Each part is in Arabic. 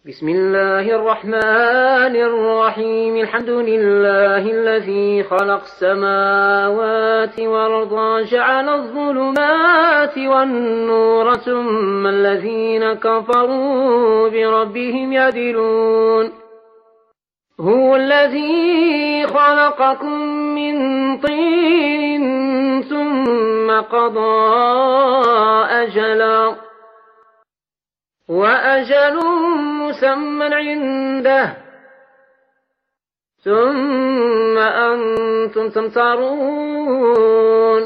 بسم الله الرحمن الرحيم. الحمد لله الذي خلق السماوات والأرض جعل الظلمات والنور ثم الذين كفروا بربهم يعدلون. هو الذي خلقكم من طين ثم قضى أجلا وأجل مسمى عنده ثم أنتم تمترون.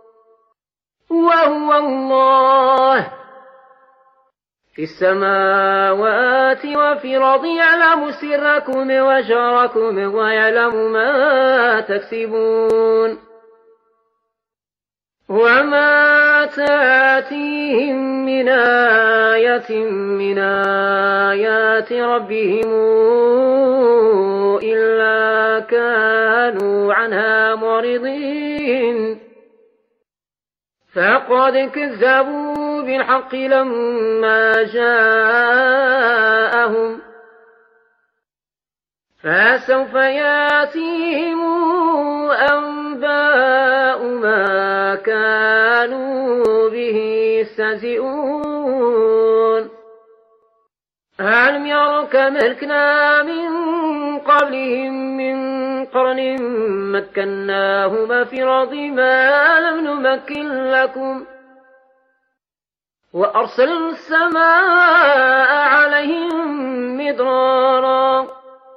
وهو الله في السماوات وفي الأرض يعلم سركم وجهركم ويعلم ما تكسبون. وما تأتيهم من آية من آيات ربهم إلا كانوا عنها معرضين. فقد كذبوا بالحق لما جاءهم فسوف يأتيهم أنباء ما كانوا به يستهزئون. ألم يروا كم أهلكنا من قبلهم من قرن مكناهما في الأرض ما لم نمكن لكم وأرسلنا السماء عليهم مدرارا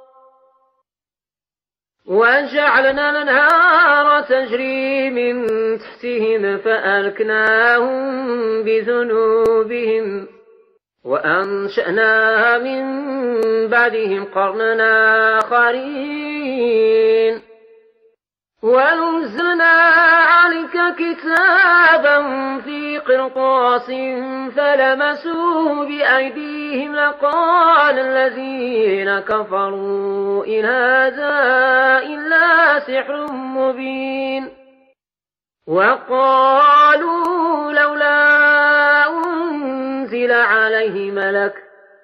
وجعلنا الأنهار تجري من تحتهم فأهلكناهم بذنوبهم وأنشأنا من بعدهم قرنا آخرين. ونزلنا عليك كتابا في قرطاس فلمسوه بأيديهم لقال الذين كفروا إن هذا إلا سحر مبين. وقالوا لولا أنزل عليه ملك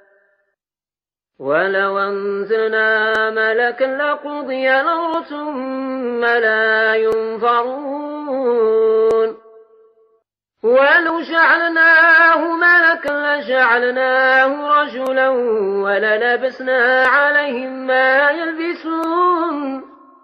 ولو أنزلنا ملكا لقضي الأمر ثم لا ينظرون. ولو جعلناه ملكا لجعلناه رجلا وللبسنا عليهم ما يلبسون.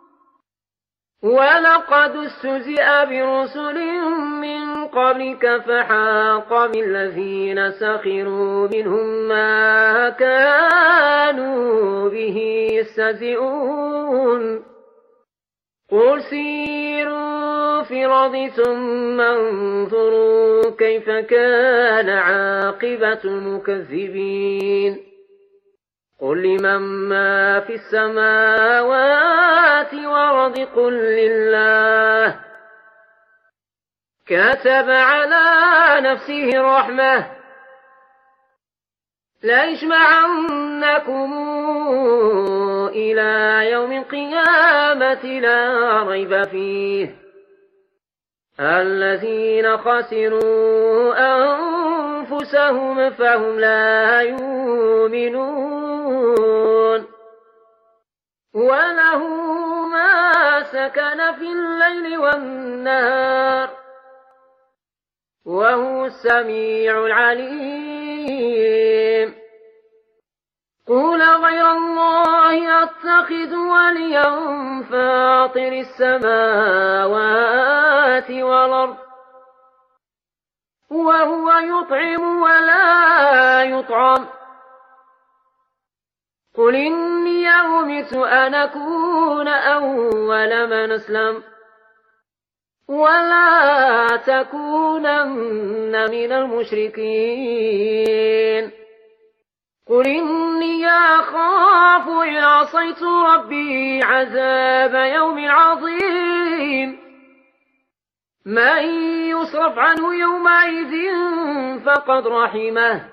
ولقد استهزئ برسل من قبلك فحاق بالذين سخروا منهم ما كانوا به يستهزئون. قل سيروا في الأرض ثم انظروا كيف كان عاقبة المكذبين. قل لمن ما في السماوات والأرض قل لله. كتب على نفسه الرحمة ليجمعنكم إلى يوم القيامة لا ريب فيه. الذين خسروا أنفسهم فهم لا يؤمنون. وله ما سكن في الليل والنهار وهو السميع العليم. قل غير الله أتخذ وليا فاطر السماوات والأرض وهو يطعم ولا يطعم. قل إني أمرت أن أكون أول من أسلم ولا تكونن من المشركين. قل إني أخاف إن عصيت ربي عذاب يوم عظيم. من يصرف عنه يومئذ فقد رحمه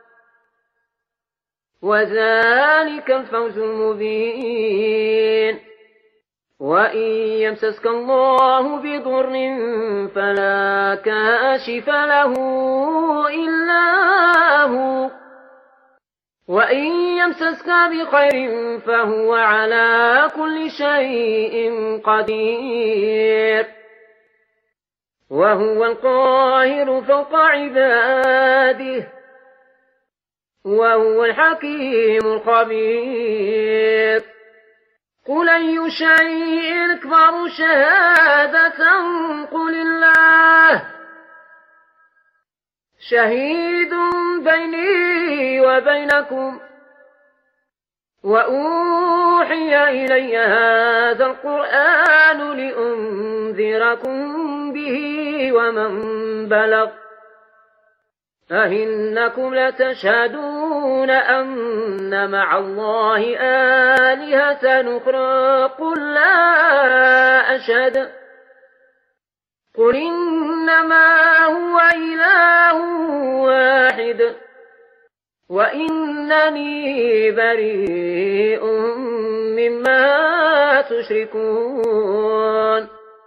وذلك الفوز المبين. وإن يمسسك الله بضر فلا كاشف له إلا هو وإن يمسسك بخير فهو على كل شيء قدير وهو القاهر فوق عباده وهو الحكيم الخبير قل أي شيء أكبر شهادة قل الله شهيد بيني وبينكم وأوحي إلي هذا القرآن لأنذركم به ومن بلغ أئنكم لتشهدون أن مع الله آلهة أخرى قل لا أشهد قل إنما هو إله واحد وإنني بريء مما تشركون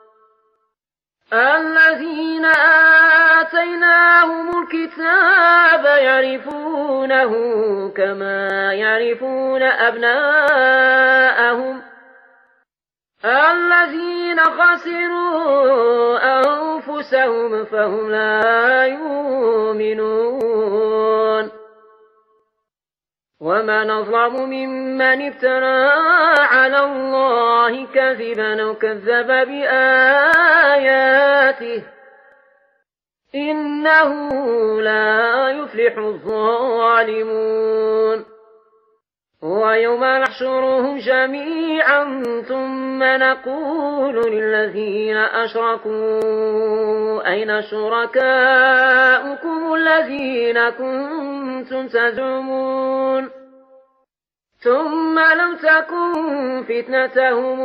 الذين آتيناهم الكتاب يعرفونه كما يعرفون أبناءهم الذين خسروا أنفسهم فهم لا يؤمنون ومن أظلم ممن افترى على الله كذبا أو كذب بآياته إنه لا يفلح الظالمون ويوم نحشرهم جميعا ثم نقول للذين أشركوا أين شركاؤكم الذين كنتم تزعمون ثم لم تكن فتنتهم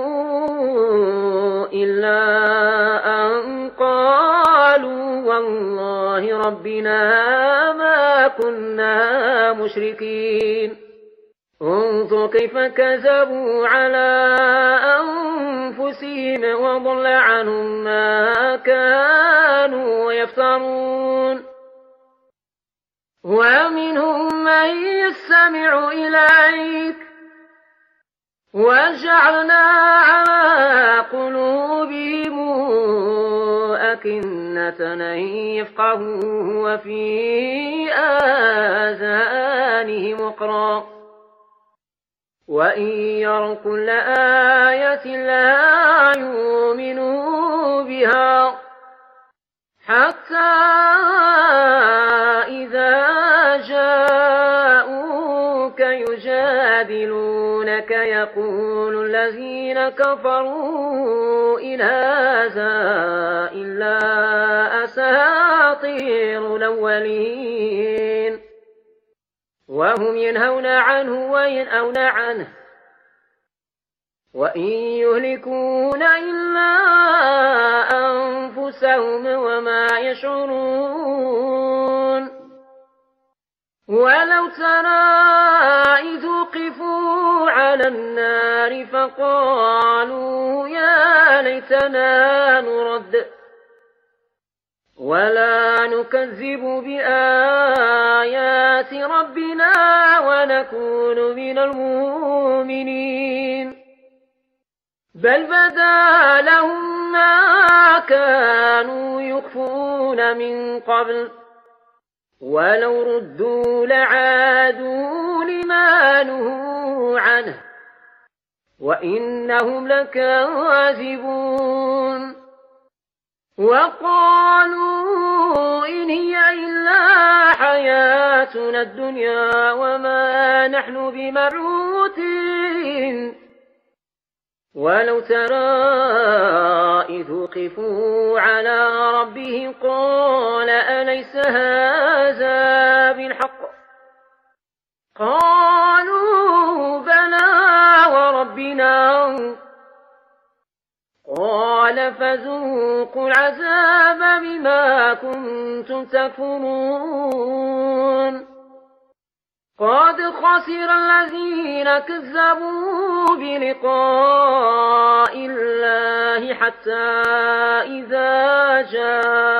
إلا أن قالوا والله ربنا ما كنا مشركين انظر كيف كذبوا على أنفسهم وضل عنهم ما كانوا يفترون ومنهم من يستمع إليك وجعلنا على قلوبهم أكنة أن يفقهوه وفي آذانهم وقرا وإن يروا كل آية لا يؤمنوا بها حتى إذا جاءوك يجادلونك يقول الذين كفروا إن هذا إلا أساطير الأولين وهم ينهون عنه وينأون عنه وإن يهلكون إلا أنفسهم وما يشعرون ولو ترى إذ وقفوا على النار فقالوا يا ليتنا نرد ولا نكذب بآيات ربنا ونكون من المؤمنين بل بدا لهم ما كانوا يخفون من قبل ولو ردوا لعادوا لما نهوا عنه وإنهم لكاذبون وقالوا إن هي إلا حياتنا الدنيا وما نحن بمبعوثين ولو ترى إذ وقفوا على ربهم قال أليس هذا بالحق قالوا بلى وربنا قال فذوقوا العذاب بما كنتم تكفرون قد خسر الذين كذبوا بلقاء الله حتى إذا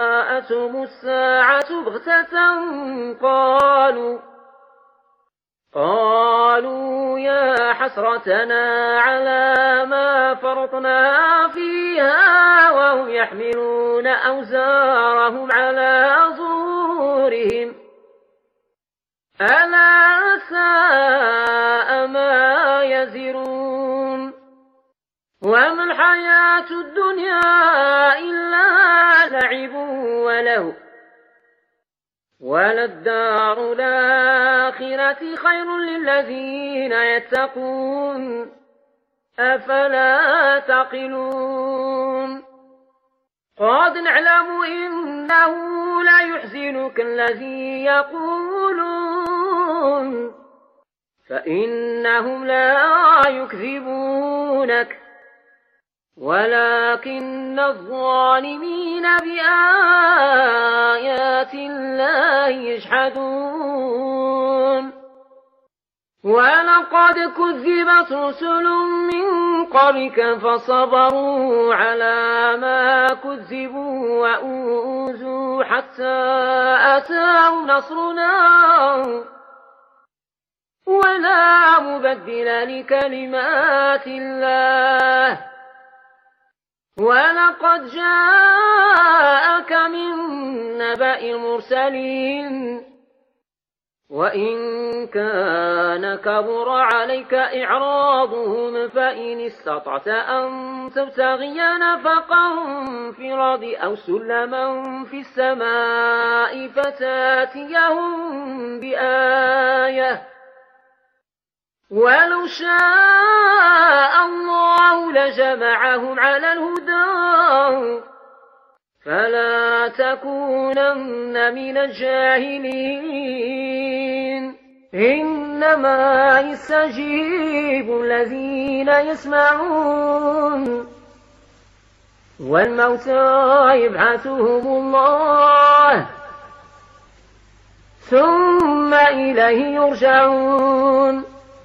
جاءتهم الساعة بغتة قالوا يا حسرتنا على ما فرطنا فيها وهم يحملون أوزارهم على ظهورهم ألا ساء ما يزرون وما الحياة الدنيا إلا لعب وله وللدار الآخرة خير للذين يتقون أفلا تعقلون قد نعلم إنه لا يحزنك الذي يقولون فإنهم لا يكذبونك ولكن الظالمين بآيات الله يجحدون ولقد كذبت رسل من قبلك فصبروا على ما كذبوا وأوذوا حتى أتاهم نصرنا ولا مبدل لكلمات الله ولقد جاءك من نبأ المرسلين وإن كان كبر عليك إعراضهم فإن استطعت أن تبتغي نفقا في الأرض أو سلما في السماء فتاتيهم بآية ولو شاء الله لجمعهم على الهدى فلا تكونن من الجاهلين إنما يستجيب الذين يسمعون والموتى يبعثهم الله ثم إليه يرجعون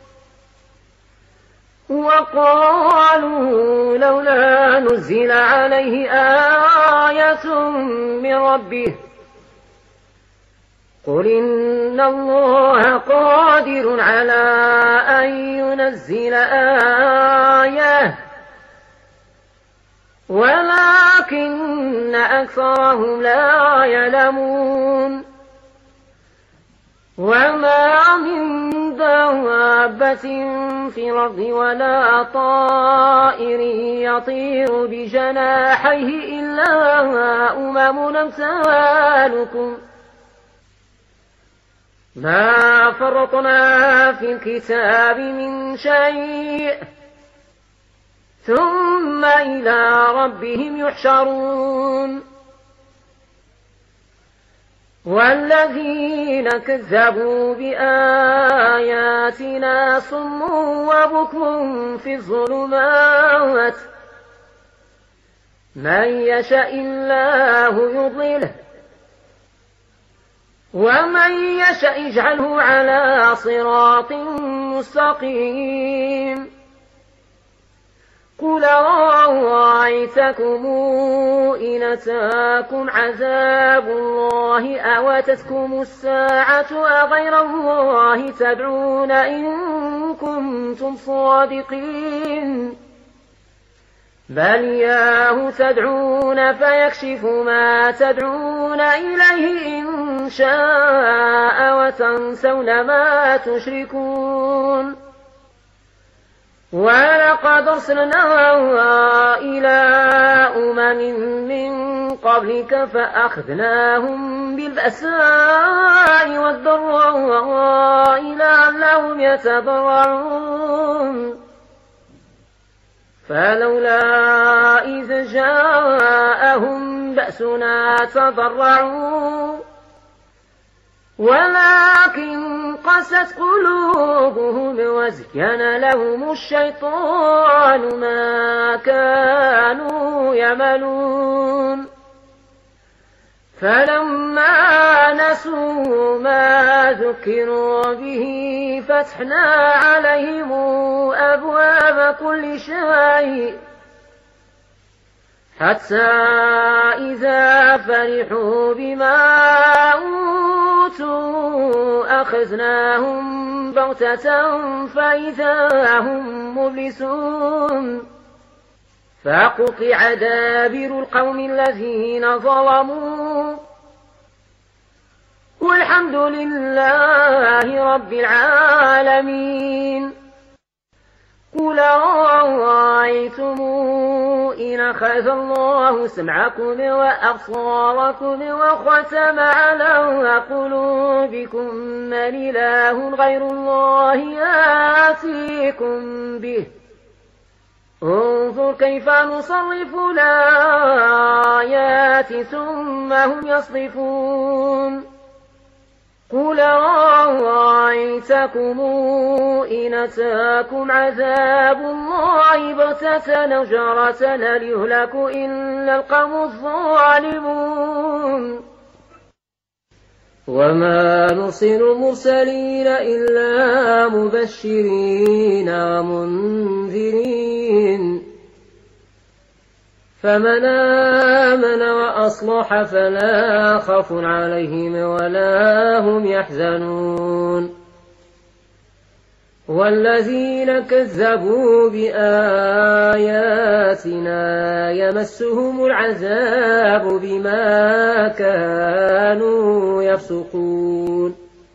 وقالوا لولا نزل عليه آية من ربه قل إن الله قادر على أن ينزل آية ولكن أكثرهم لا يعلمون وما من دابة في الأرض ولا طائر يطير بجناحيه إلا أمم أمثالكم ما فرطنا في الكتاب من شيء ثم إلى ربهم يحشرون والذين كذبوا بآياتنا صم وبكم في الظلمات من يشاء الله يضلله ومن يشاء يجعله على صراط مستقيم قل أرأيتكم إن أتاكم عذاب الله أو أتتكم الساعة أغير الله تدعون إن كنتم صادقين بل إياه تدعون فيكشف ما تدعون إليه إن شاء وتنسون ما تشركون ولقد أرسلنا إلى من قبلك فأخذناهم بالبأساء والضراء لعلهم يتضرعون فلولا إذ جاءهم بأسنا تضرعوا ولكن قست قلوبهم وزين لهم الشيطان ما كانوا يعملون فلما نسوا ما ذكروا به فتحنا عليهم أبواب كل شيء حتى إذا فرحوا بما أوتوا أوتوا أخذناهم بغتة فإذا هم مبلسون فقطع دابر القوم الذين ظلموا والحمد لله رب العالمين. قل رأيتم إن أخذ الله سمعكم وأبصاركم وختم على قلوبكم من إله غير الله يأتيكم به انظر كيف نصرف الآيات ثم هم يصدفون. قل رأيتكم إن أتاكم عذاب الله بغتة جرة هل يهلك إلا القوم الظالمون وما نرسل المرسلين إلا مبشرين ومنذرين فمن آمن وأصلح فلا خوف عليهم ولا هم يحزنون والذين كذبوا بآياتنا يمسهم العذاب بما كانوا يفسقون.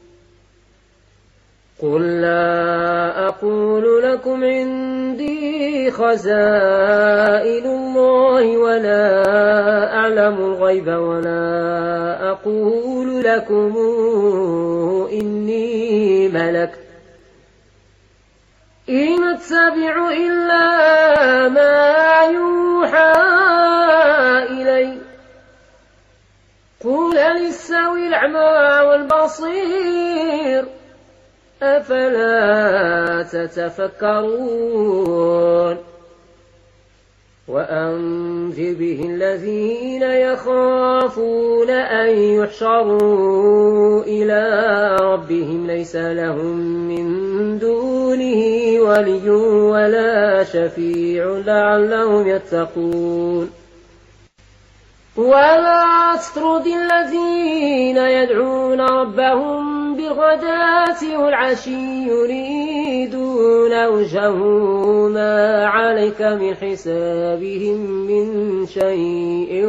قل لا أقول لكم عندي خزائن الله ولا أعلم الغيب ولا أقول لكم إني ملك إن أتبع إلا ما يوحى إلي. قل هل يستوي الأعمى والبصير أفلا تتفكرون. وأنذر به الذين يخافون أن يحشروا إلى ربهم ليس لهم من دونه ولي ولا شفيع لعلهم يتقون. ولا تطرد الذين يدعون ربهم بالغداة والعشي يريدون وجهه ما عليك من حسابهم من شيء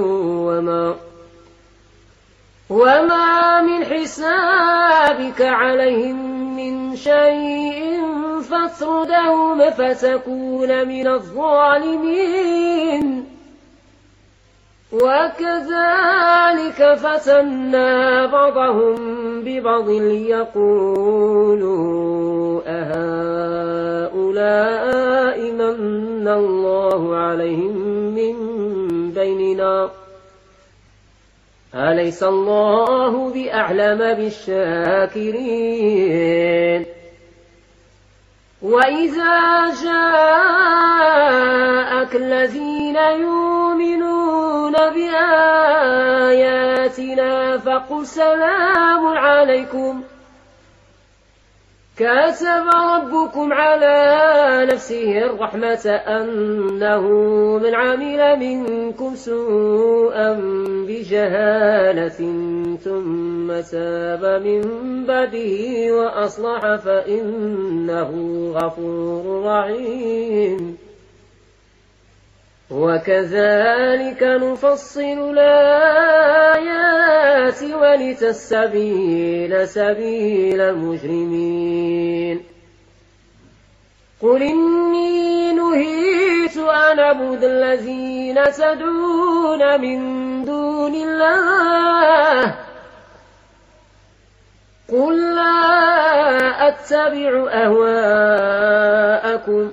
وما من حسابك عليهم من شيء فاطردهم فتكون من الظالمين. وكذلك فتنا بعضهم ببعض ليقولوا أهؤلاء من الله عليهم من بيننا أليس الله بأعلم بالشاكرين. وإذا جاءك الذين يؤمنون بآياتنا فقل سلام عليكم كتب ربكم على نفسه الرحمة أنه من عمل منكم سوءا بجهالة ثم تاب من بعده وأصلح فإنه غفور رحيم. وكذلك نفصل الآيات ولتستبين سبيل المجرمين. قل إني نهيت أن أعبد الذين تدعون من دون الله قل لا أتبع أهواءكم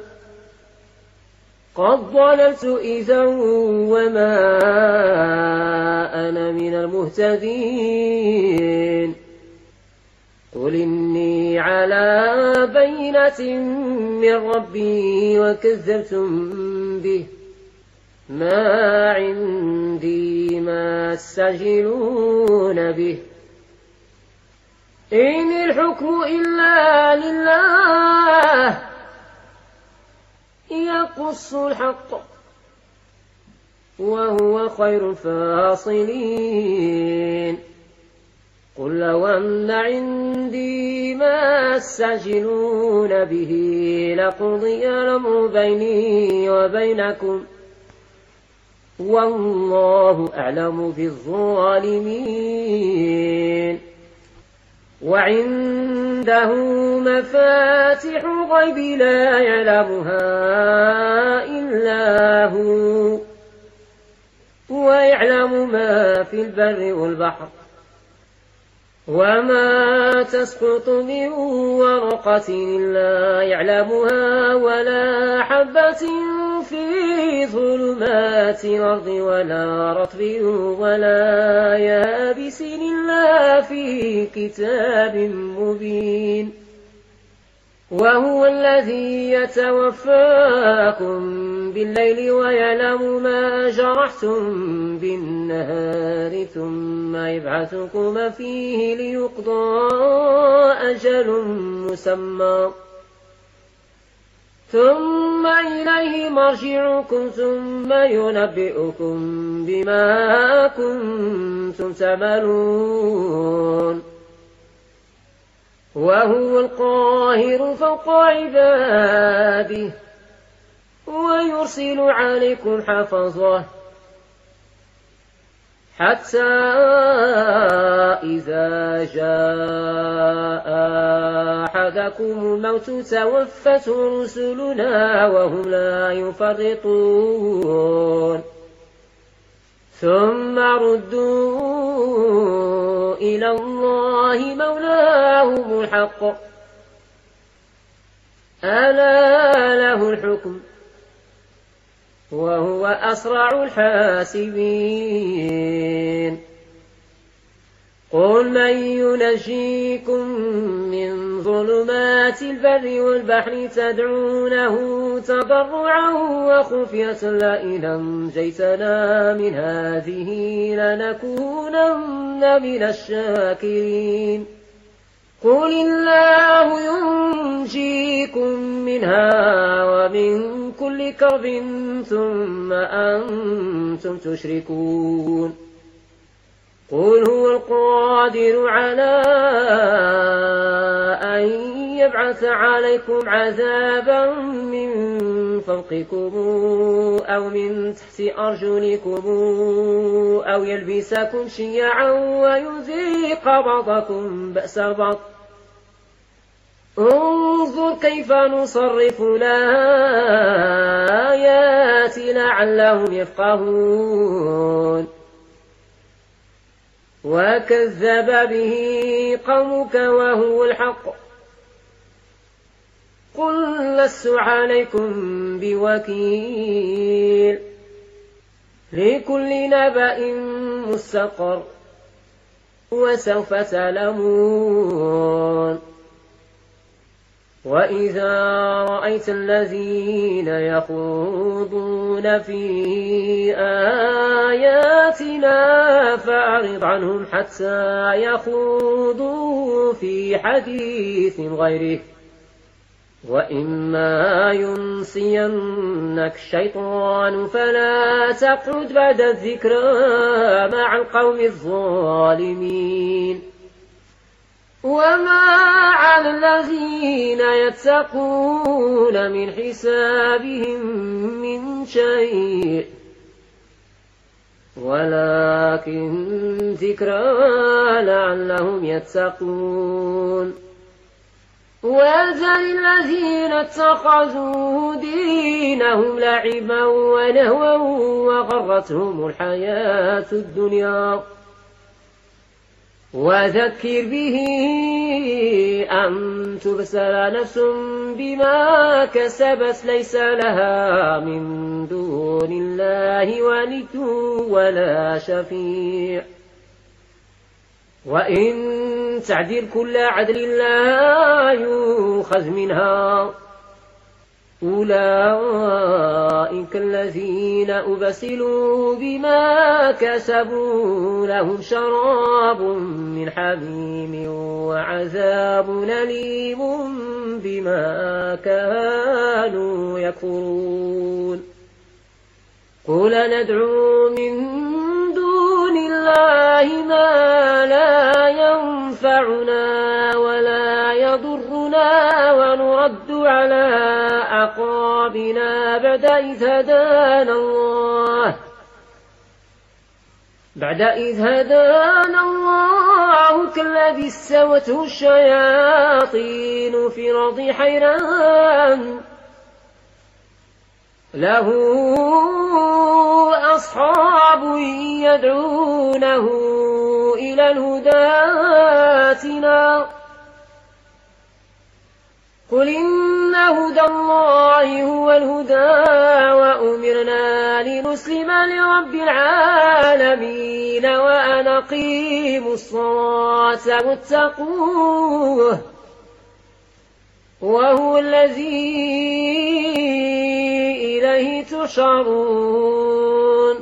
قد ضللت إذا وما أنا من المهتدين. قل إني على بينة من ربي وكذبتم به ما عندي ما تستعجلون به إن الحكم إلا لله يقص الحق وهو خير الفاصلين. قل لو أن عندي ما تستعجلون به لقضي الأمر بيني وبينكم والله أعلم بالظالمين وعنده مفاتح الغيب لا يعلمها إلا هو ويعلم ما في البر والبحر وما تسقط من ورقة إلا يعلمها ولا حبة في ظلمات الأرض ولا رطب ولا يابس إلا في كتاب مبين وهو الذي يتوفاكم بالليل ويعلم ما جرحتم بالنهار ثم يبعثكم فيه ليقضى أجل مسمى ثم إليه مرجعكم ثم ينبئكم بما كنتم تعملون وهو القاهر فوق عباده ويرسل عليكم حفظه حتى إذا جاء أحدكم الموت توفته رسلنا وهم لا يفرطون ثم ردوا إلى الله مولاهم الحق ألا له الحكم وهو أسرع الحاسبين قل من ينجيكم من ظلمات البر والبحر تدعونه تضرعا وخفية لئن أنجيتنا من هذه لنكونن من الشاكرين قل الله ينجيكم منها ومن كل كرب ثم أنتم تشركون قل هو القادر على أن يبعث عليكم عذابا من فوقكم أو من تحت أرجلكم أو يلبسكم شيعا ويذيق بعضكم بأس بعض انظر كيف نصرف الآيات لعلهم يفقهون وكذب به قومك وهو الحق قل لست عليكم بوكيل لكل نبأ مستقر وسوف تعلمون وإذا رأيت الذين يخوضون في آياتنا فأعرض عنهم حتى يخوضوا في حديث غيره وإما ينسينك الشيطان فلا تقعد بعد الذكرى مع القوم الظالمين وما على الذين يتقون من حسابهم من شيء ولكن ذكرى لعلهم يتقون وذل الذين اتخذوا دينهم لعبا ولهوا وغرتهم الحياة الدنيا وذكر به أن تبسل نفس بما كسبت ليس لها من دون الله ولي ولا شفيع وإن تعدل كل عدل لا يؤخذ منها أولئك الذين أبسلوا بما كسبوا لهم شراب من حميم وعذاب أليم بما كانوا يكفرون قل ندعو من دون الله الله ما لا ينفعنا ولا يضرنا ونرد على أعقابنا بعد إذ هدانا الله كالذي استهوته الشياطين في الأرض حيران له أصحاب يدعونه إلى الهدى ائتنا قل إن هدى الله هو الهدى وأمرنا لنسلم لرب العالمين وأن أقيموا الصلاة واتقوه وهو الذي إليه تحشرون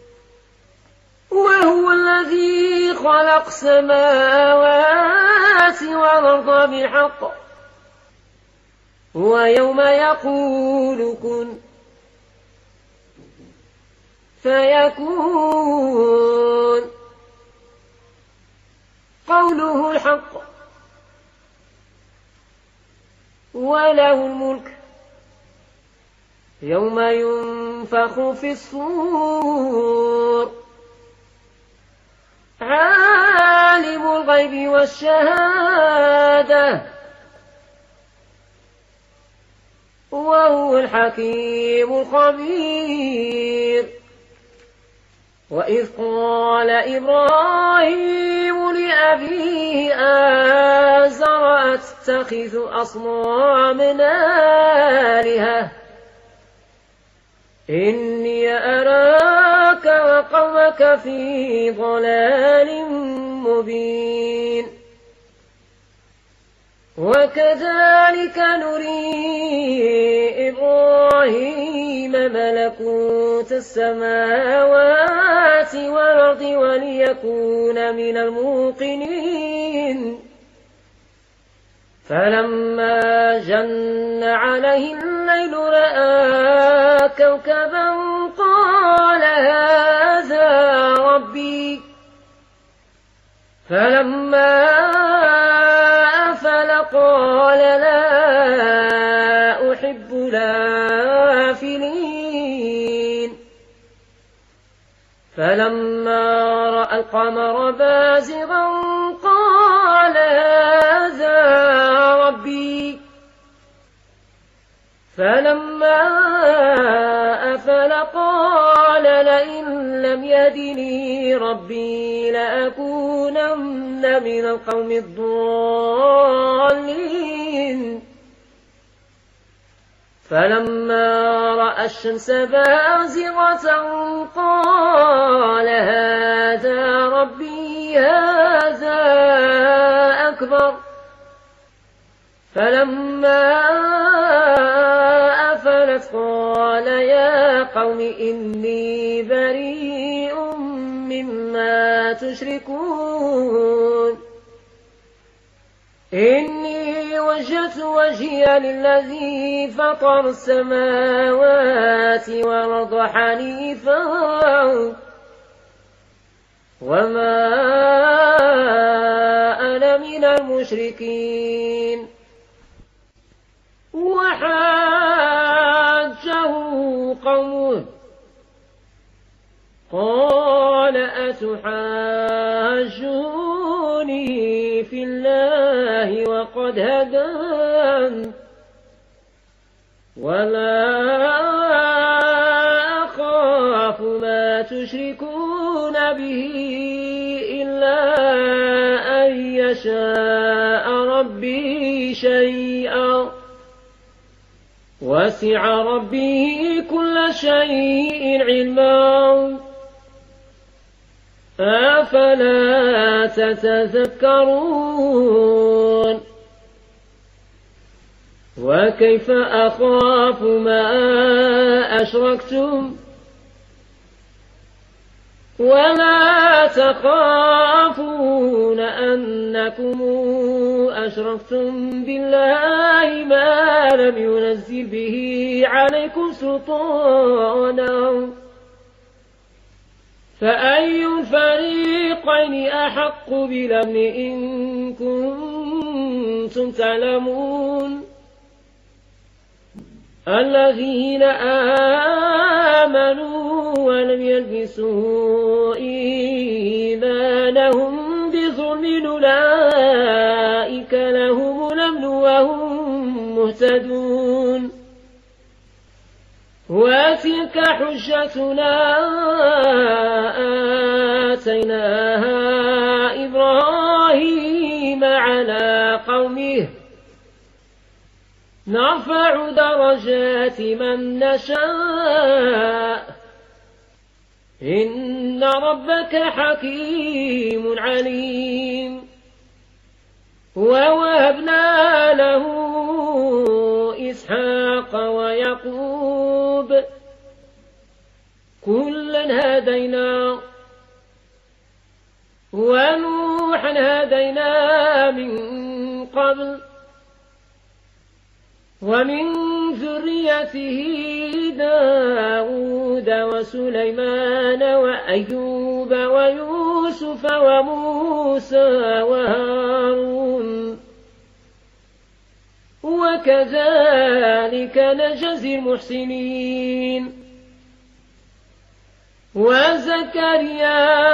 وهو الذي خلق السماوات والأرض بالحق ويوم يقول كن فيكون قوله الحق وله الملك يوم ينفخ في الصور عالم الغيب والشهادة وهو الحكيم الخبير وإذ قال إبراهيم لأبيه آزر أتخذ أصنامنا آلهة إني أراك وقومك في ضلال مبين وكذلك نري إبراهيم ملكوت السماوات والأرض وليكون من الموقنين فلما جن عليه الليل رأى كوكبا قال هذا ربي فلما أفل قال لا أحب الآفلين فلما رأى القمر بازغا قال هذا ربي فلما أفل قال لئن لم يهدني ربي لأكونن من القوم الضالين فلما رأى الشمس بازغة قال هذا ربي هذا أكبر فلما أفلت قال يا قوم إني بريء مما تشركون إني وجهت وجهي للذي فطر السماوات والأرض حنيفا وما أنا من المشركين وحاجه قومه قال أتحاجوني في الله وقد هدان ولا أخاف ما تشركون به إلا أن يشاء ربي شيئا وسع ربي كل شيء علما أفلا تتذكرون وكيف أخاف ما أشركتم ولا تخافون أنكم أشركتم بالله ما لم ينزل به عليكم سلطانا فأي الفريقين الفريقين أحق بالأمن إن كنتم تعلمون الذين آمنوا ولم يلبسوا إيمانهم بظلم أولئك لهم الأمن وهم مهتدون وتلك حجتنا آتيناها إبراهيم على قومه نرفع درجات من نشاء إن ربك حكيم عليم ووهبنا له إسحاق ويعقوب كلا هدينا ونوحا هدينا من قبل ومن ذريته داود وسليمان وأيوب ويوسف وموسى وهارون وكذلك نجزي المحسنين وزكريا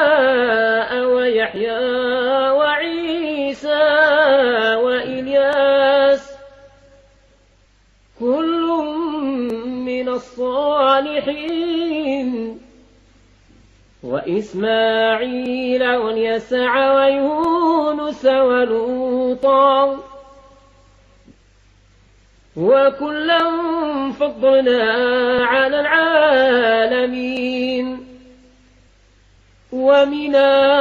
ويحيى وعيسى وإلياس كل من الصالحين وإسماعيل واليسع ويونس ولوطا وكلا فضلنا على العالمين ومن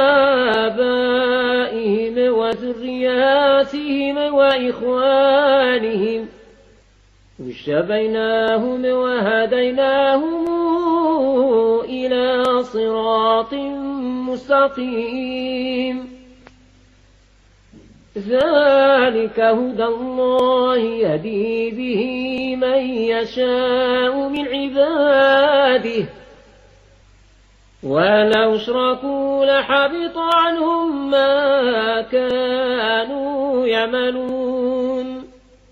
آبائهم وذرياتهم وإخوانهم اجتبيناهم وهديناهم إلى صراط مستقيم ذلك هدى الله يهدي به من يشاء من عباده ولو اشركوا لحبط عنهم ما كانوا يعملون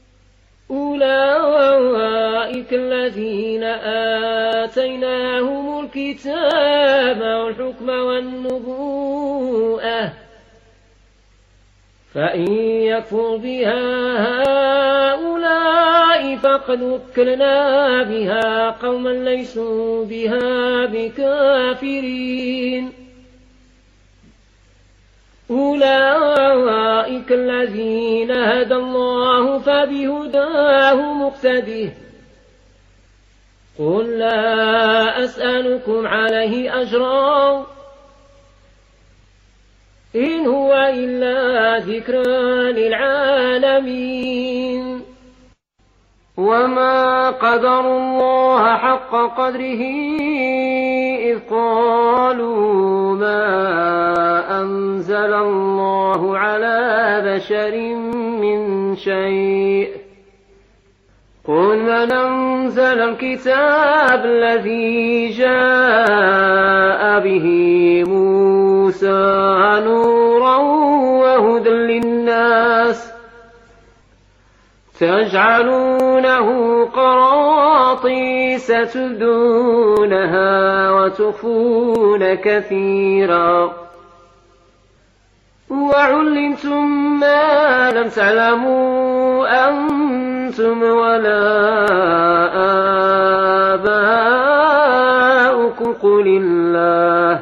أولئك الذين آتيناهم الكتاب والحكم والنبوءة فإن يكفر بها هؤلاء فقد وكلنا بها قوما ليسوا بها بكافرين أولئك الذين هدى الله فبهداه مقتده قل لا أسألكم عليه أجرا إن هو إلا ذكرى للعالمين وما قدر الله حق قدره إذ قالوا ما أنزل الله على بشر من شيء قل من أنزل الكتاب الذي جاء به موسى نورا وهدى للناس تجعلونه قراطيس تبدونها وتخفون كثيرا وعلمتم ما لم تعلموا أنتم ولا آباؤكم قل الله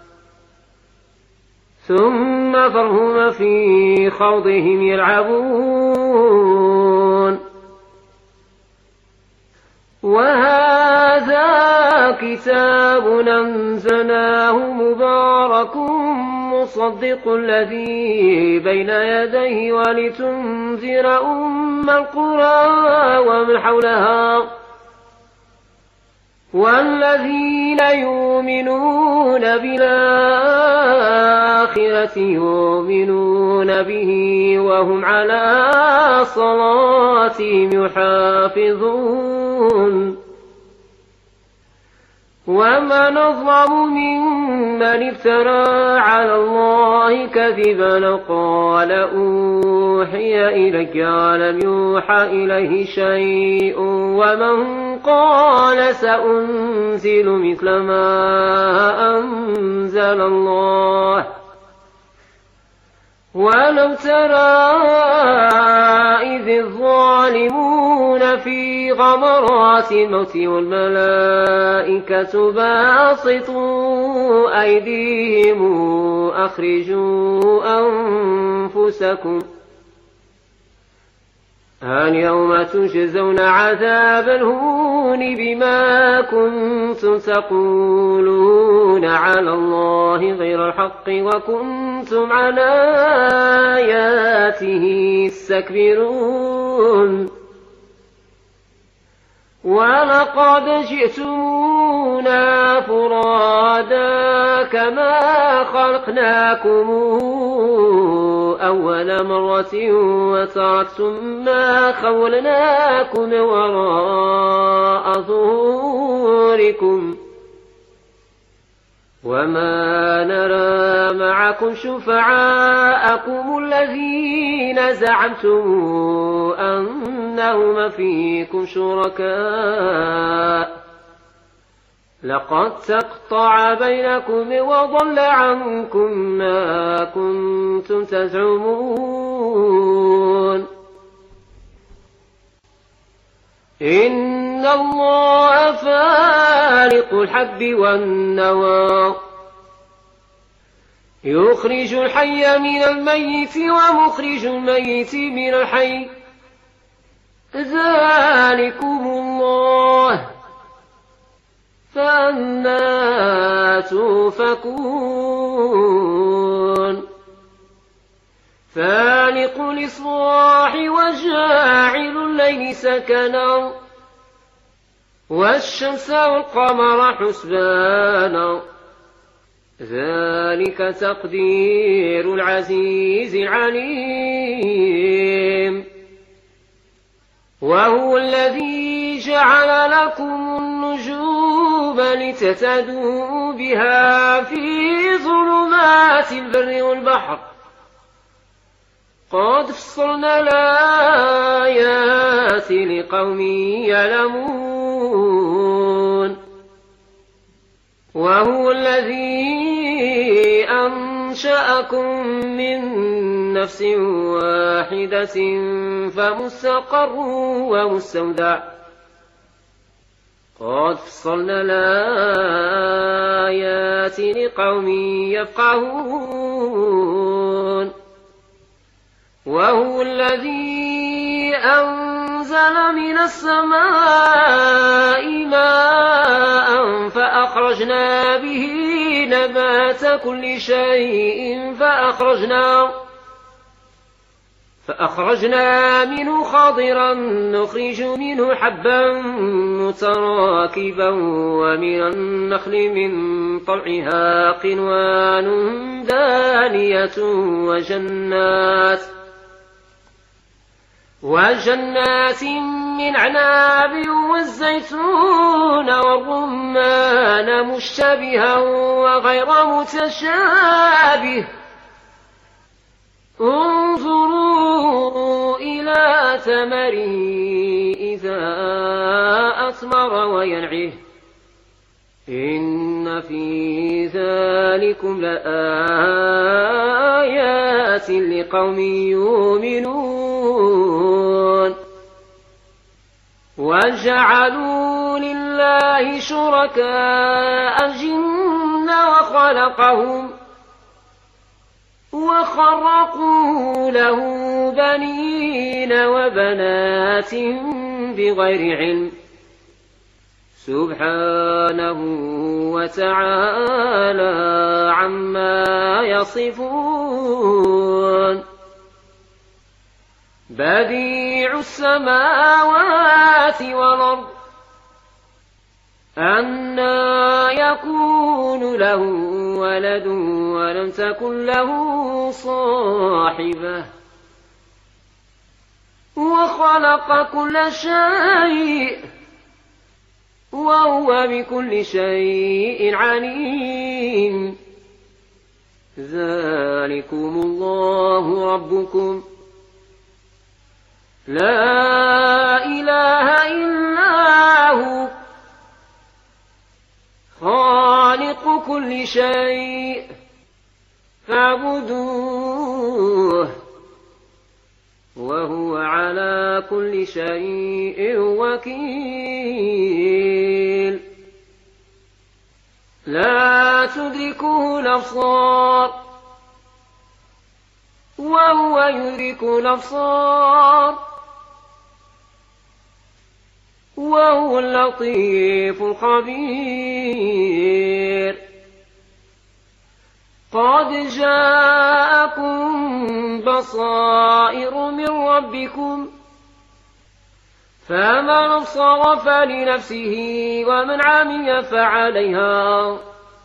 ثم ذرهم في خوضهم يلعبون وهذا كتاب أنزلناه مبارك مصدق الذي بين يديه ولتنذر أم القرى ومن حولها والذين يؤمنون بالآخرة يؤمنون به وهم على صلاتهم يحافظون ومن أظلم ممن افترى على الله كذبا وقال أوحي إليك ولم يوحى إليه شيء ومن قال سأنزل مثل ما أنزل الله ولو ترى إذ الظالمون في غمرات الموت والملائكة باسطوا أيديهم أخرجوا أنفسكم اليوم تجزون عذاب الهون بما كنتم تقولون على الله غير الحق وكنتم عن آياته تستكبرون ولقد جئتمونا فرادا كما خلقناكم أول مرة وتركتم ما خولناكم وراء ظهوركم وما نرى معكم شفعاءكم الذين زعمتم أنهم فيكم شركاء لقد تقطع بينكم وضل عنكم ما كنتم تزعمون إن الله فالق الحب والنوى يخرج الحي من الميت ومخرج الميت من الحي ذلكم الله فأنى توفكون فالق الإصباح وجاعل الليل سكنا والشمس والقمر حسبانا ذلك تقدير العزيز العليم وهو الذي جعل لكم النجوم لتهتدوا بها في ظلمات البر والبحر قد فصلنا الآيات لقوم يعلمون وهو الذي أنشأكم من نفس واحدة فمستقر ومستودع قد فصلنا الآيات لقوم يفقهون وهو الذي أنزل من السماء ماء فأخرجنا به نبات كل شيء فأخرجنا منه خضرا نخرج منه حبا متراكبا ومن النخل من طلعها قنوان دانية وجنات من عناب والزيتون والرمان مشتبها وغير متشابه انظروا إلى ثمره إذا أثمر وينعه إن في ذلكم لآيات لقوم يؤمنون وجعلوا لله شركاء الجن وخرقوا له بنين وبنات بغير علم سبحانه وتعالى عما يصفون بديع السماوات والأرض أنى يكون له ولد ولم تكن له صاحبة وخلق كل شيء وهو بكل شيء عليم. ذلكم الله ربكم لا إله إلا هو خالق كل شيء فاعبدوه وهو على كل شيء وكيل. لا تدركه الأبصار وهو يدرك الأبصار وهو اللطيف الخبير. قد جاءكم بصائر من ربكم فمن أبصر فلنفسه ومن عمي فعليها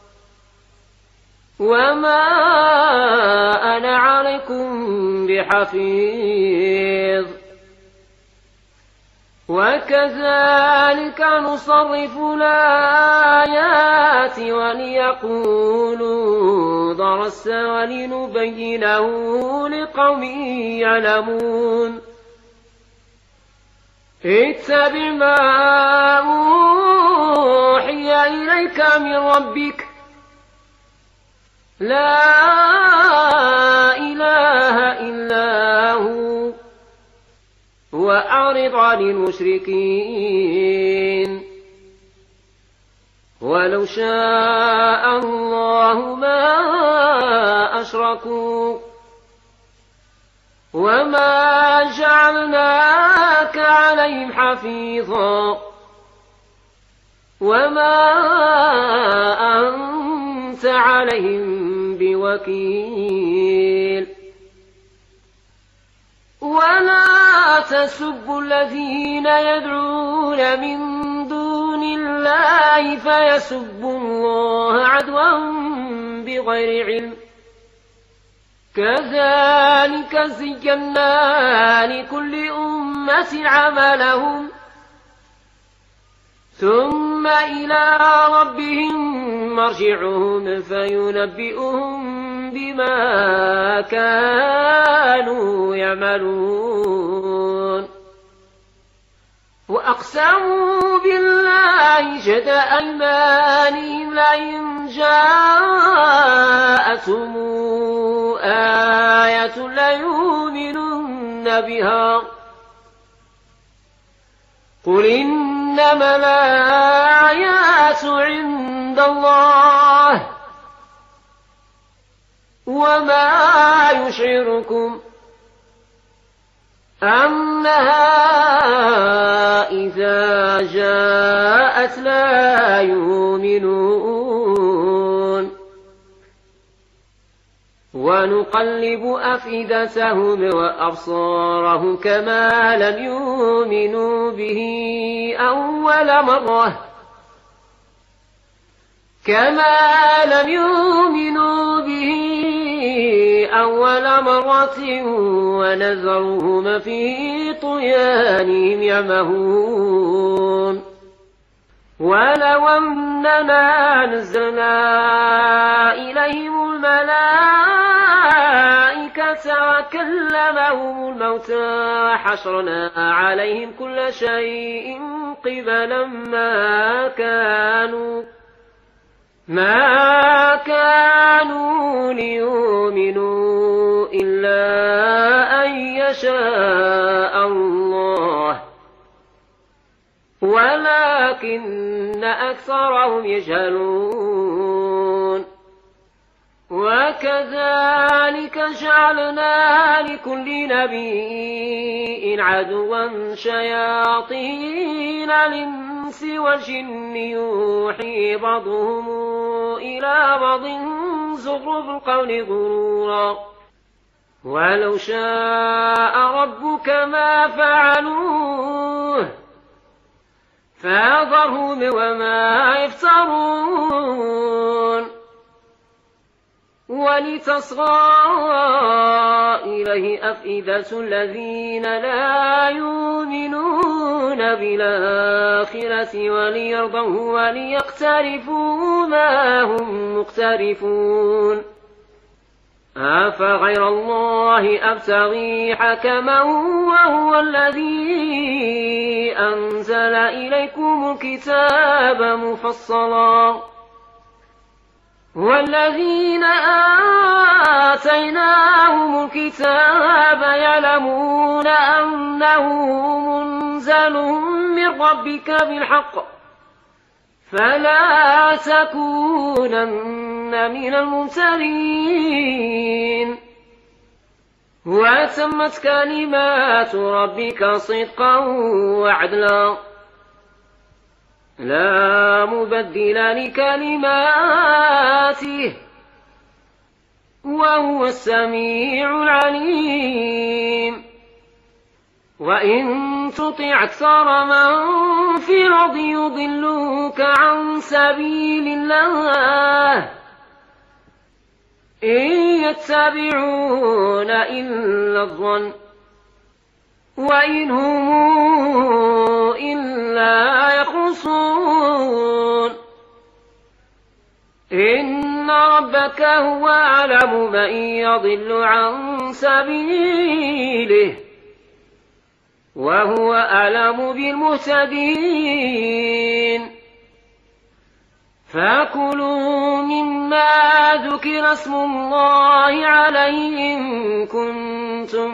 وما أنا عليكم بحفيظ. وكذلك نصرف الآيات وليقولوا درست ولنبينه لقوم يعلمون. اتبع ما أوحي إليك من ربك لا إله إلا هو وأعرض عن المشركين. ولو شاء الله ما أشركوا وما جعلناك عليهم حفيظا وما أنت عليهم بوكيل. ولا تسبوا الذين يدعون من دون الله فيسبوا الله عدوا بغير علم. كذلك زينا لكل أمة عملهم ثم إلى ربهم مرجعهم فينبئهم بما كانوا يعملون. وأقسموا بالله جهد أيمانهم لئن جاءتهم آية ليؤمنن بها قل إنما الآيات عند الله وما يشعركم أنها إذا جاءت لا يؤمنون. ونقلب أفئدتهم وأبصارهم كما لم يؤمنوا به أول مرة ونذرهم في طغيانهم يعمهون. ولو أننا نزلنا إليهم الملائكة وكلمهم الموتى حشرنا عليهم كل شيء قبلا ما كانوا ليؤمنوا إلا أن يشاء الله ولكن أكثرهم يجهلون. وكذلك جعلنا لكل نبي عدوا شياطين الإنس والجن يوحي بعضهم إلى بعض زخرف القول غرورا ولو شاء ربك ما فعلوه فذرهم وما يفترون. ولتصغى إليه أفئدة الذين لا يؤمنون بالآخرة وليرضوه وليقترفوا ما هم مقترفون أفغير الله أبتغي حكما وهو الذي أنزل إليكم الكتاب مفصلا والذين آتيناهم الكتاب يعلمون أنه منزل من ربك بالحق فلا تكونن من الممترين وتمت كلمات ربك صدقا وعدلا لا مبدل لكلماته وهو السميع العليم وإن تطع أكثر من في الأرض يضلوك عن سبيل الله إن يتبعون إلا الظن وإن هم إلا يخرصون إن ربك هو أعلم من يضل عن سبيله وهو أعلم بالمهتدين فكلوا مما ذكر اسم الله عليه إن كنتم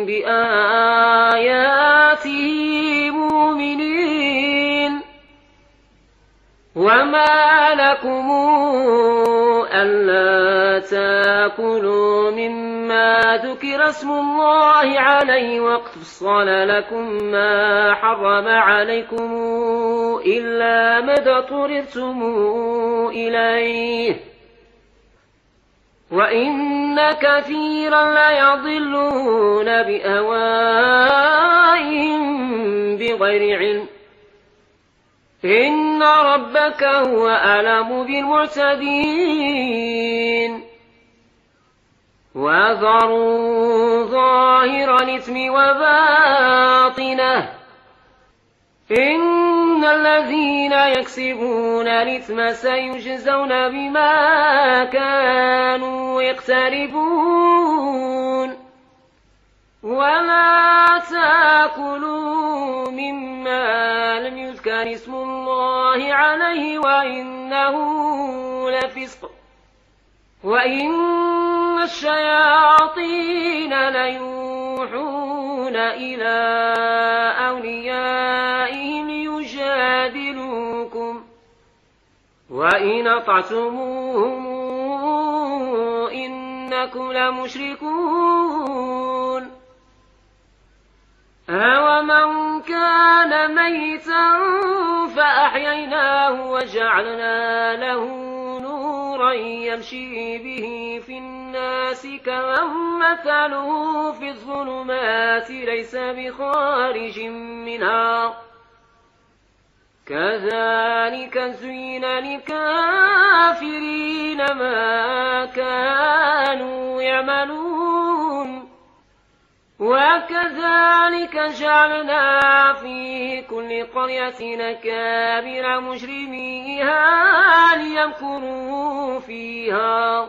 بآياته مؤمنين وما لكم ألا تأكلوا مما ذكر اسم الله عليه وقد فصل لكم ما حرم عليكم إلا ما اضطررتم إليه وإن كثيرا ليضلون بأهوائهم بغير علم إن ربك هو أعلم بالمعتدين وذروا ظاهر الإثم وباطنه إن الذين يكسبون الإثم سيجزون بما كانوا يقترفون ولا تأكلوا مما لم يذكر اسم الله عليه وإنه لفسق وإن الشياطين ليوحون إلى أوليائهم يجادلوكم وإن أطعتموهم إنكم لمشركون أومن كان ميتا فأحييناه وجعلنا له نورا يمشي به في الناس كمن مثله في الظلمات ليس بخارج منها كذلك زين للكافرين ما كانوا يعملون وكذلك جعلنا في كل قرية أكابر مجرميها ليمكروا فيها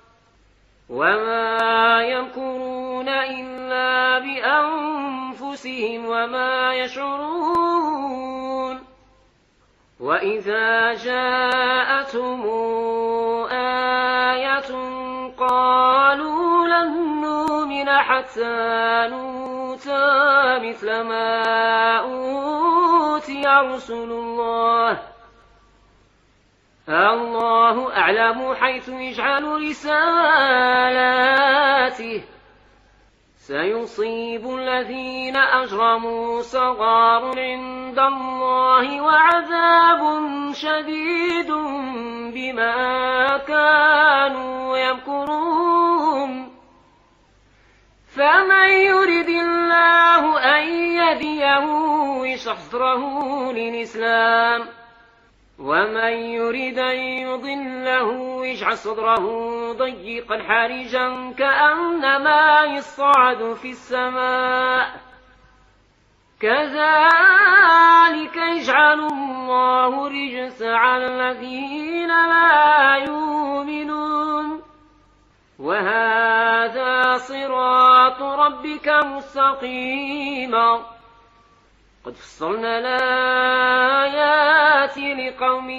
وما يمكرون إلا بأنفسهم وما يشعرون وإذا جاءتهم آية قالوا لن نؤمن حتى نؤتى مثل ما أوتي رسل الله الله أعلم حيث يجعل رسالاته سيصيب الذين أجرموا صغار عند الله وعذاب شديد بما كانوا يمكرون فمن يرد الله أن يهديه يشرح صدره للإسلام ومن يريد أن يضله يجعل صدره ضيقا حرجا كأنما يصعد في السماء كذلك يجعل الله الرجس على الذين لا يؤمنون وهذا صراط ربك مستقيما قد فصلنا الآيات لقوم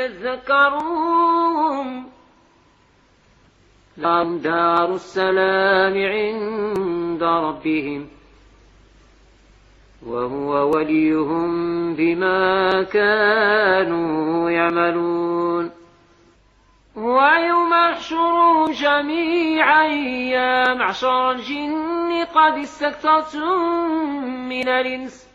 يذكرون لهم دار السلام عند ربهم وهو وليهم بما كانوا يعملون ويوم احشروا جميعا يا معشر الجن قد استكثرتم من الإنس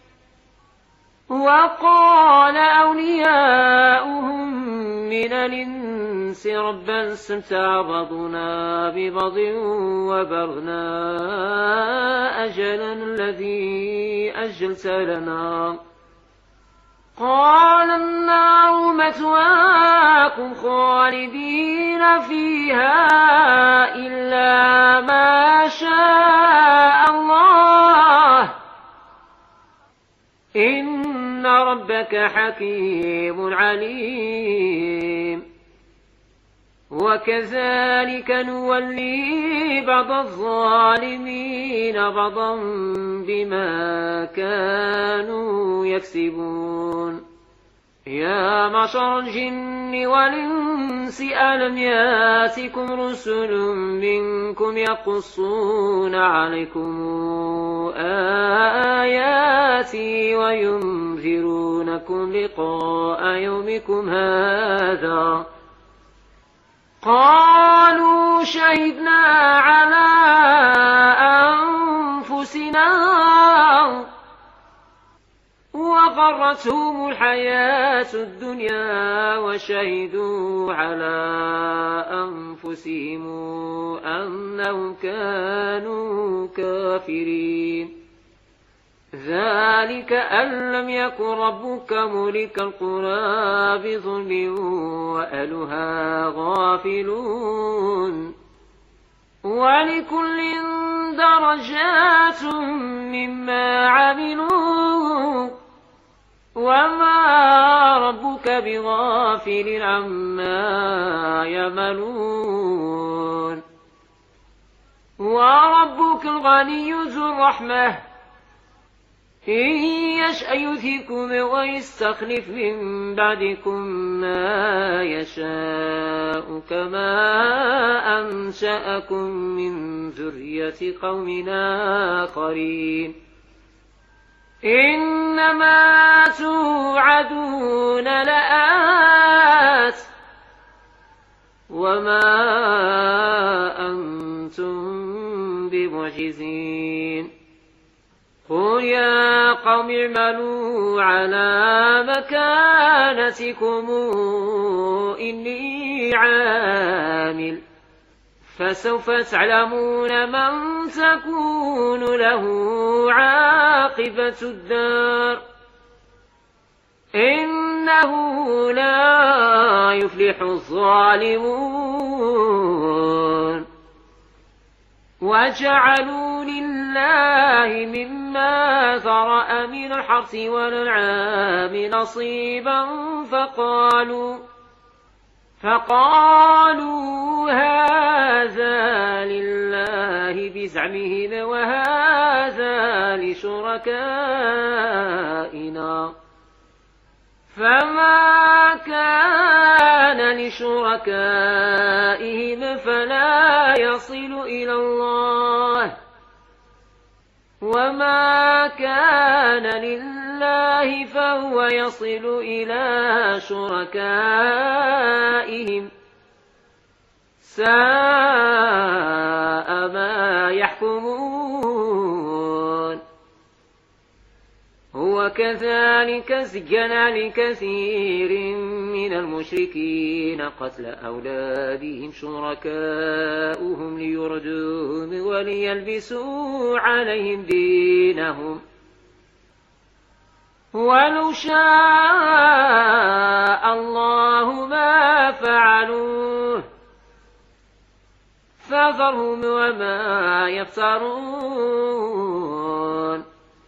وقال أولياؤهم من الإنس ربنا استمتع بعضنا ببعض وبلغنا أجلنا الذي أجلت لنا قال النار مثواكم خالدين فيها إلا ما شاء الله إن ربك حكيم عليم وكذلك نولي بعض الظالمين بعضا بما كانوا يكسبون يا معشر الجن والإنس ألم ياتكم رسل منكم يقصون عليكم آياتي وينذرونكم لقاء يومكم هذا قالوا شهدنا على أنفسنا وغرتهم الحياة الدنيا وشهدوا على أنفسهم أنهم كانوا كافرين ذلك أن لم يكن ربك مهلك القرى بظلم وأهلها غافلون ولكل درجات مما عملوا وما ربك بغافل عما يعملون وربك الغني ذو الرحمة إن يشأ يذهبكم ويستخلف من بعدكم ما يشاء كما أنشأكم من ذرية قوم آخرين إنما توعدون لآت وما أنتم بمعجزين قل يا قوم اعملوا على مكانتكم إني عامل فسوف تعلمون من تكون له عاقبة الدار إنه لا يفلح الظالمون وجعلوا لله مما ذرأ من الحرث والأنعام نصيبا فقالوا هذا لله بزعمهم وهذا لشركائنا فما كان لشركائهم فلا يصل إلى الله وما كان لله فهو يصل إلى شركائهم ساء ما يحكمون هو كذلك زين لكثير من المشركين قتل أولادهم شركاؤهم ليردوهم وليلبسوا عليهم دينهم ولو شاء الله فذرهم وما يفترون.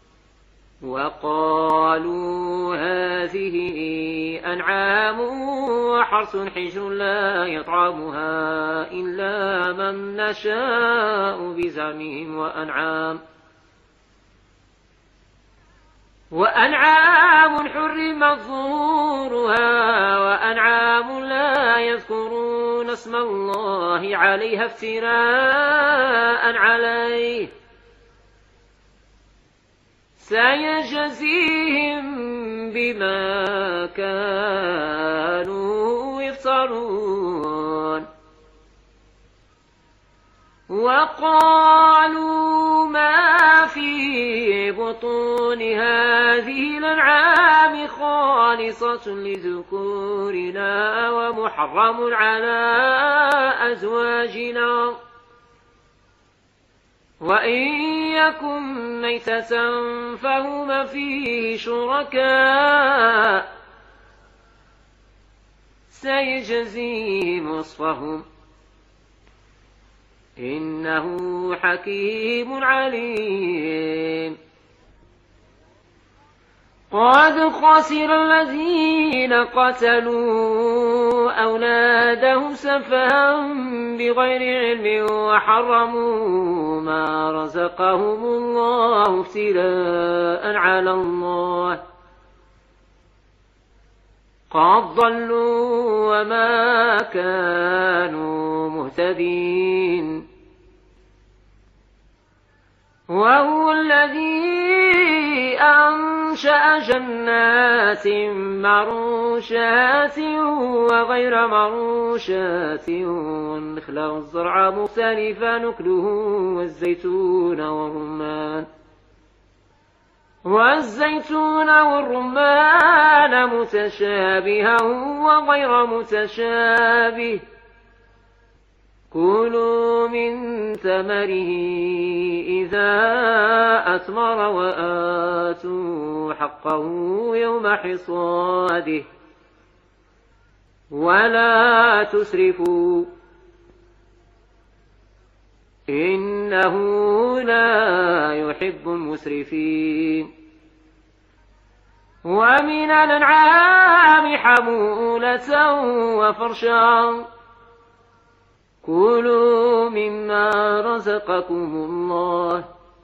وقالوا هذه أنعام وحرث حجر لا يطعمها إلا من نشاء بزعمهم وأنعام حرمت ظهورها وأنعام لا يذكرون اسم الله عليها افتراء عليه سيجزيهم بما كانوا يفترون. وقالوا ما في بطون هذه الأنعام خالصة لذكورنا ومحرم على أزواجنا وإن يكن ميتة فهما فيه شركاء سيجزيهم وصفهم إنه حكيم عليم. قد خسر الذين قتلوا أولادهم سفها بغير علم وحرموا ما رزقهم الله افتراء على الله قد ضلوا وما كانوا مهتدين. وهو الذي أنشأ جنات معروشات وغير معروشات والنخل والزرع مختلفا نكله والزيتون والرمان متشابها وغير متشابه كلوا من ثمره إذا أثمر وآتوا حقه يوم حصاده ولا تسرفوا إنه لا يحب المسرفين. ومن الأنعام حمولة وفرشا كلوا مما رزقكم الله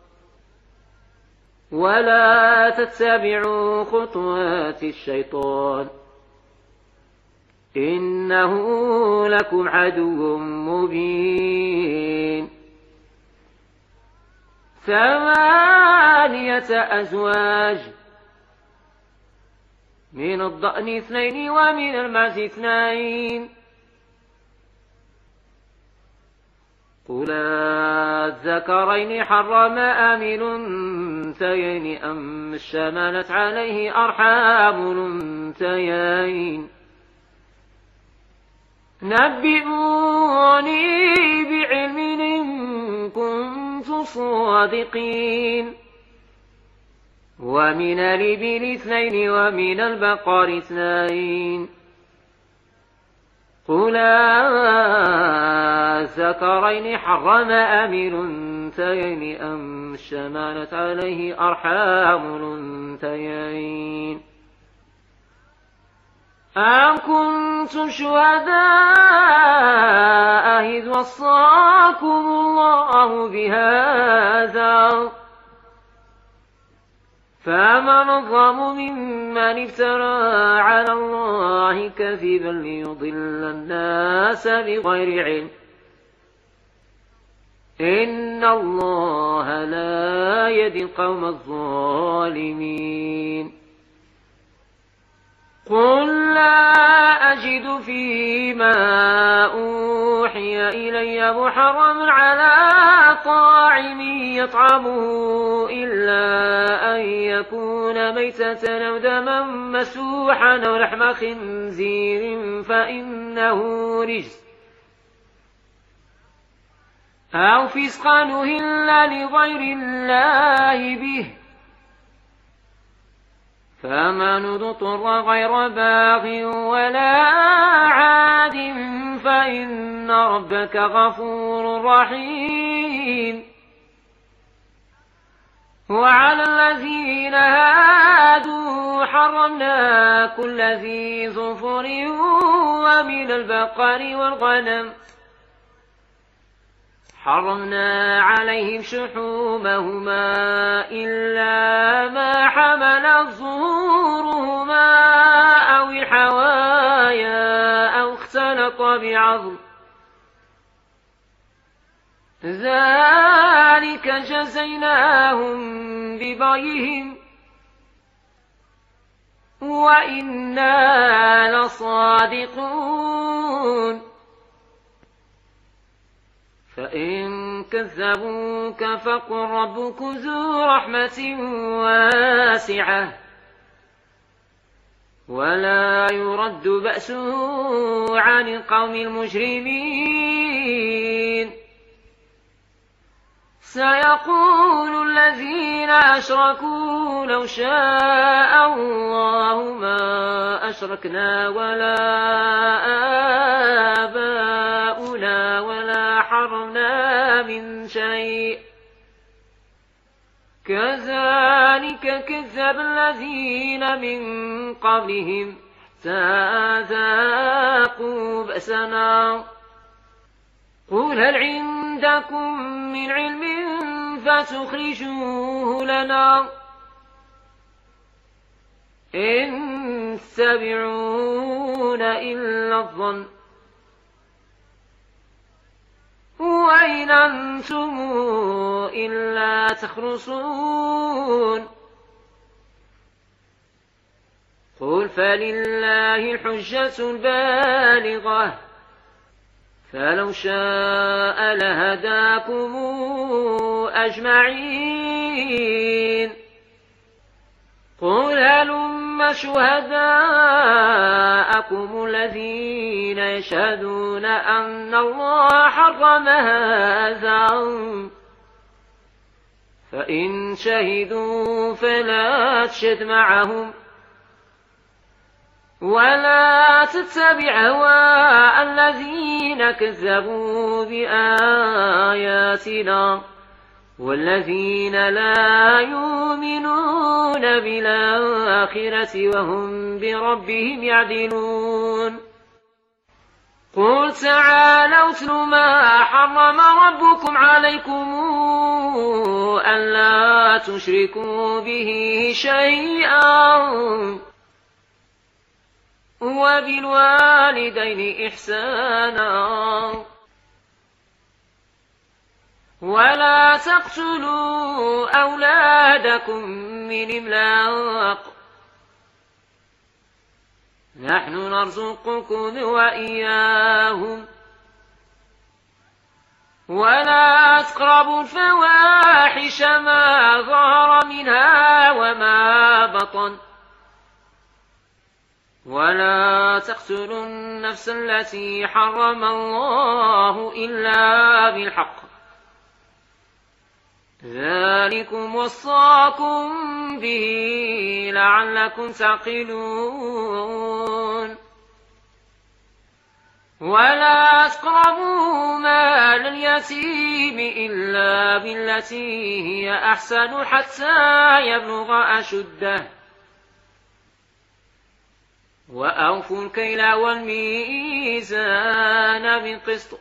ولا تتبعوا خطوات الشيطان إنه لكم عدو مبين. 8 أزواج من الضأن 2 ومن المعز 2 قل الذكرين حرم أم الأنثيين أم اشتملت عليه أرحام الأنثيين نبئوني بعلم إن كنتم صادقين. ومن الإبل 2 ومن البقر 2 قل الذكرين حرم أم الأنثيين أم اشتملت عليه أرحام الأنثيين أم كنتم شهداء إذ وصاكم الله بهذا فمن أظلم ممن افترى على الله كذبا ليضل الناس بغير علم إن الله لا يهدي القوم الظالمين. قل لا أجد فيما أوحي إلي محرما على طاعم يطعمه إلا أن يكون ميتة أو دما مسفوحا أو لحم خنزير فإنه رجس أو فسقا أهل لغير الله به فمن اضطر غير باغ ولا عاد فإن ربك غفور رحيم. وعلى الذين هادوا حرمنا كل ذي ظفر ومن البقر والغنم حرمنا عليهم شحومهما إلا ما حملت ظهورهما أو الحوايا أو اختلط بعظم ذلك جزيناهم ببغيهم وإنا لصادقون. فإن كذبوك فقل ربكم ذو رحمة واسعة ولا يرد بأسه عن القوم المجرمين. سيقول الذين أشركوا لو شاء الله ما أشركنا ولا آباؤنا ولا حرمنا من شيء كذلك كذب الذين من قبلهم فذاقوا بأسنا. قل هل عندكم من علم فتخرجوه لنا إن تتبعون إلا الظن وإن أنتم إلا تخرصون. قل فلله الحجة البالغة فلو شاء لهداكم أجمعين. قل هلم شهداءكم الذين يشهدون أن الله حرم هذا فإن شهدوا فلا تشهد معهم ولا تتبع هواء الذين كذبوا بآياتنا والذين لا يؤمنون بالآخرة وهم بربهم يعدلون. قل تعالوا اتل ما حرم ربكم عليكم ألا تشركوا به شيئا وبالوالدين إحسانا ولا تقتلوا أولادكم من إملاق نحن نرزقكم وإياهم ولا تقربوا الفواحش ما ظهر منها وما بطن ولا تقتلوا النفس التي حرم الله إلا بالحق ذلكم وصاكم به لعلكم تعقلون. ولا تقربوا مال اليتيم إلا بالتي هي أحسن حتى يبلغ أشده وأوفوا الكيل والميزان بالقسط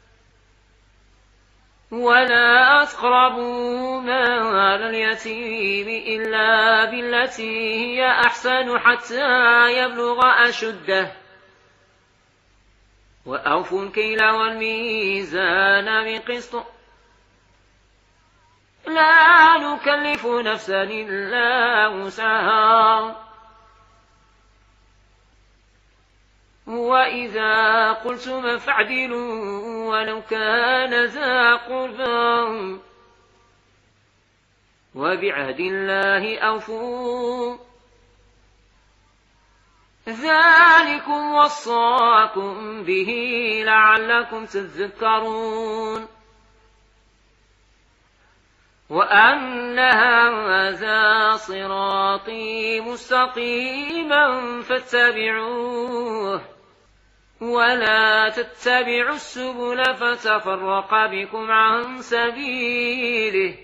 ولا تقربوا مال اليتيم إلا بالتي هي أحسن حتى يبلغ أشده وأوفوا الكيل والميزان بالقسط لا نكلف نفسا إلا وسعها وإذا قلتم فاعدلوا ولو كان ذا قربى وبعهد الله أوفوا ذلكم وصاكم به لعلكم تذكرون. وأن هذا صراطي مستقيما فاتبعوه ولا تتبعوا السبل فتفرق بكم عن سبيله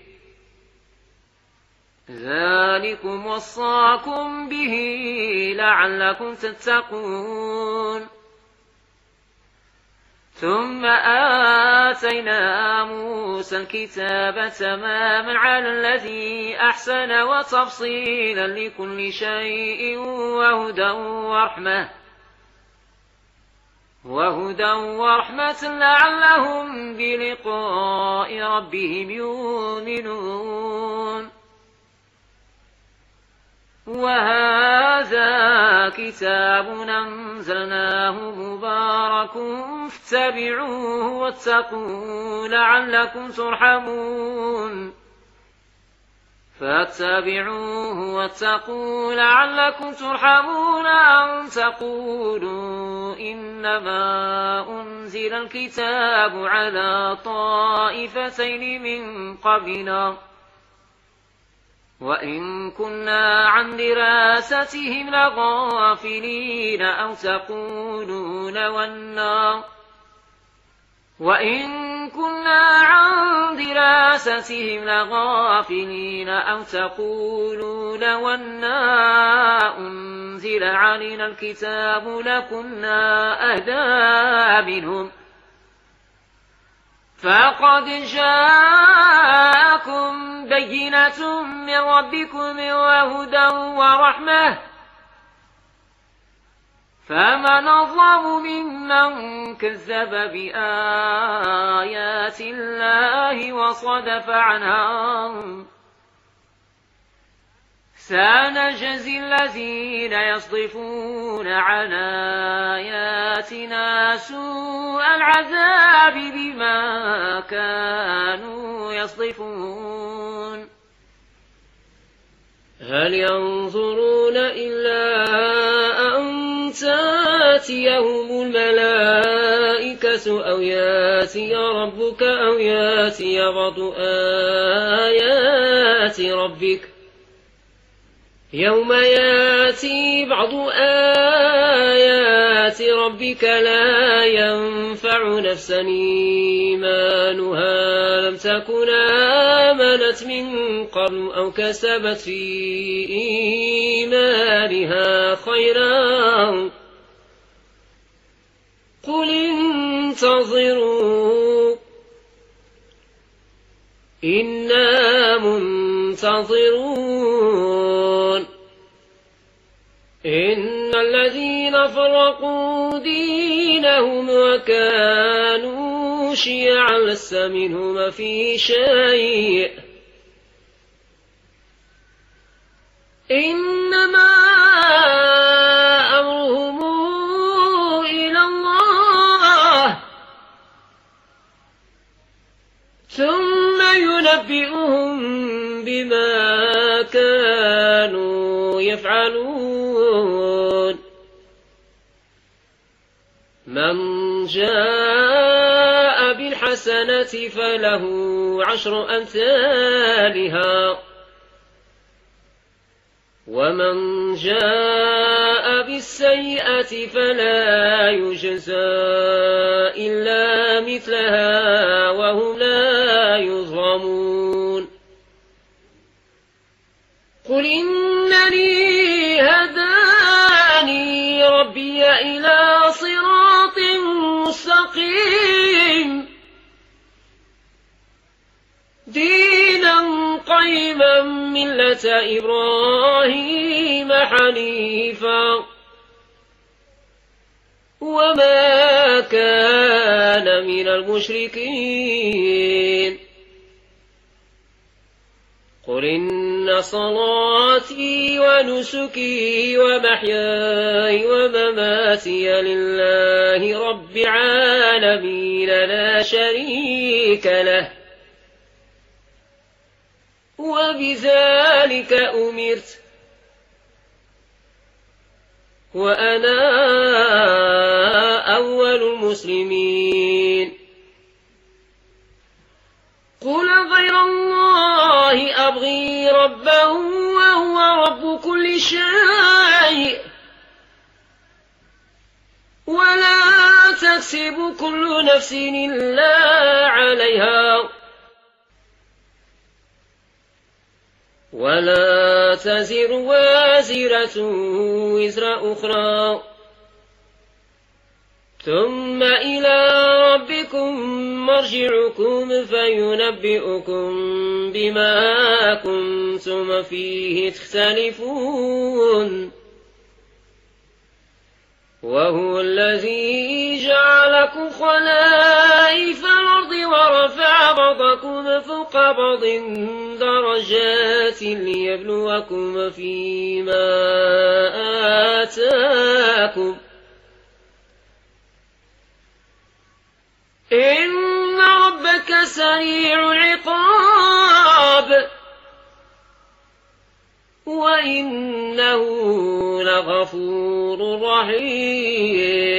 ذلكم وصاكم به لعلكم تتقون ثم آتينا موسى الكتاب تماما على الذي أحسن وتفصيلا لكل شيء وهدى ورحمة لعلهم بلقاء ربهم يؤمنون وهذا كتاب أنزلناه مبارك فاتبعوه واتقوا لعلكم ترحمون أن تقولوا إنما أنزل الكتاب على طائفتين من قبلنا وإن كنا عن دراستهم لغافلين أو تقولون وَأَنَّا أنزل علينا الكتاب لكنا أهدى منهم فقد جاءكم بينة من ربكم وهدى ورحمة فمن أظلم ممن كذب بآيات الله وصدف عنها سنجزي الذين يصدفون عن آياتنا سوء العذاب بما كانوا يصدفون هل ينظرون إلا أن تأتيهم الملائكة أو يأتي ربك أو يأتي بعض آيات ربك يوم يأتي بعض آيات ربك لا ينفع نفسا إيمانها لم تكن آمنت من قبل أو كسبت في إيمانها خيرا قل انتظروا إنا منتظرون إن الذين فرقوا دينهم وكانوا شيعا لست منهم في شيء إنما أمرهم إلى الله ثم ينبئهم بما كانوا يفعلون من جاء بالحسنة فله 10 أمثالها ومن جاء بالسيئة فلا يجزى إلا مثلها وهم لا يظلمون قل إنني هداني ربي إلى صراط مستقيم دينا قيما ملة إبراهيم حنيفا وما كان من المشركين قل إن صلاتي ونسكي ومحياي ومماتي لله رب العالمين لا شريك له وبذلك أمرت وأنا أول المسلمين قل غير الله يبغي ربه وهو رب كل شيء ولا تكسب كل نفس إلا عليها ولا تزر وازرة وزر أخرى ثم إلى ربكم مرجعكم فينبئكم بما كنتم فيه تختلفون وهو الذي جعلكم خلائف الأرض ورفع بعضكم فوق بعض درجات ليبلوكم فيما آتاكم إن ربك سريع العقاب وإنه لغفور رحيم